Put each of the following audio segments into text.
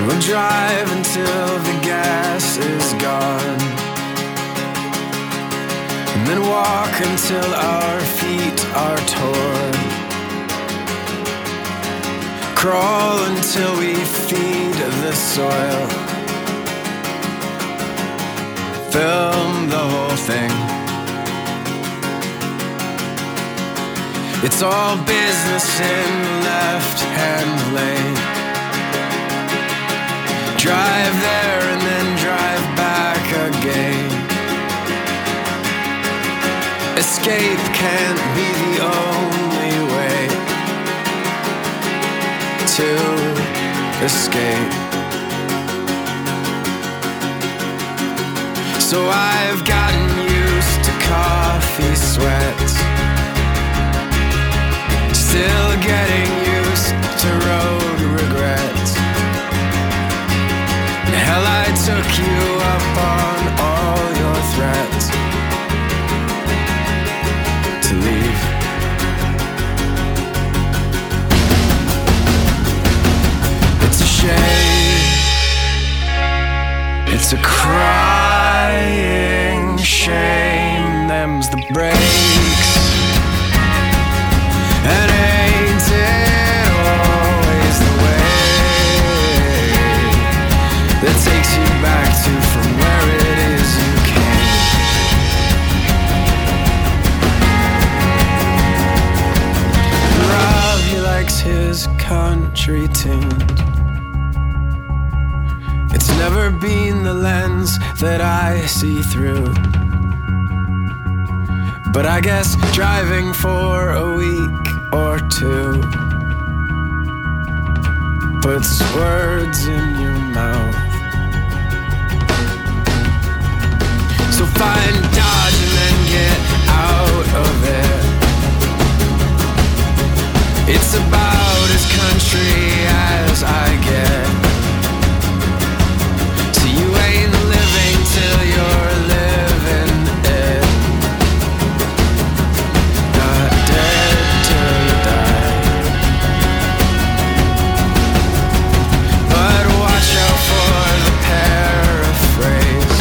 We'll drive until the gas is gone, and then walk until our feet are torn. Crawl until we feed the soil. Film the whole thing. It's all business in the left-hand lane. Drive there and then drive back again. Escape can't be the only way to escape. So I've gotten used to coffee sweats, still getting used to road regrets. Hell, I took you up on all your threats to leave. It's a shame. It's a crying shame. Them's the breaks. And ain't it always the way that takes you back to from where it is you came? Rob, he likes his country tuned. It's never been the lens that I see through, but I guess driving for a week or two puts words in your mouth. So find Dodge and then get out of it. It's about as country as I get. So you ain't living till you're living it. Not dead till you die. But watch out for the paraphrase,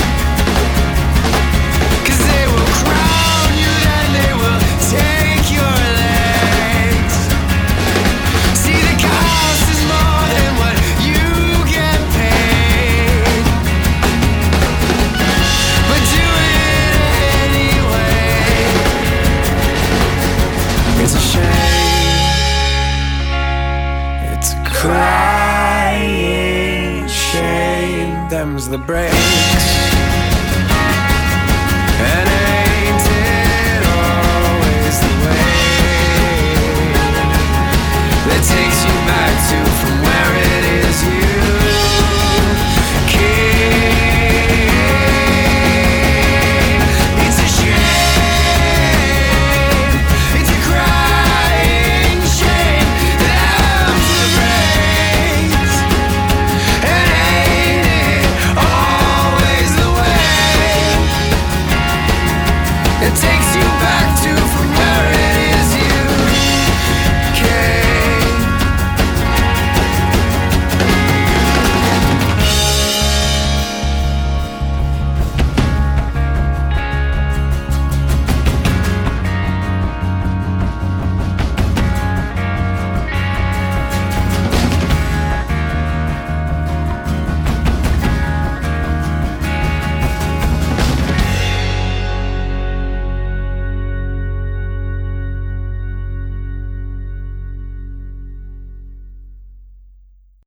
'cause they will crown you, then they will take your legs. See, the cost is more than what you get paid, but do it anyway. It's a shame. It's a crying shame. Them's the breaks. And ain't it always the way that takes you back to from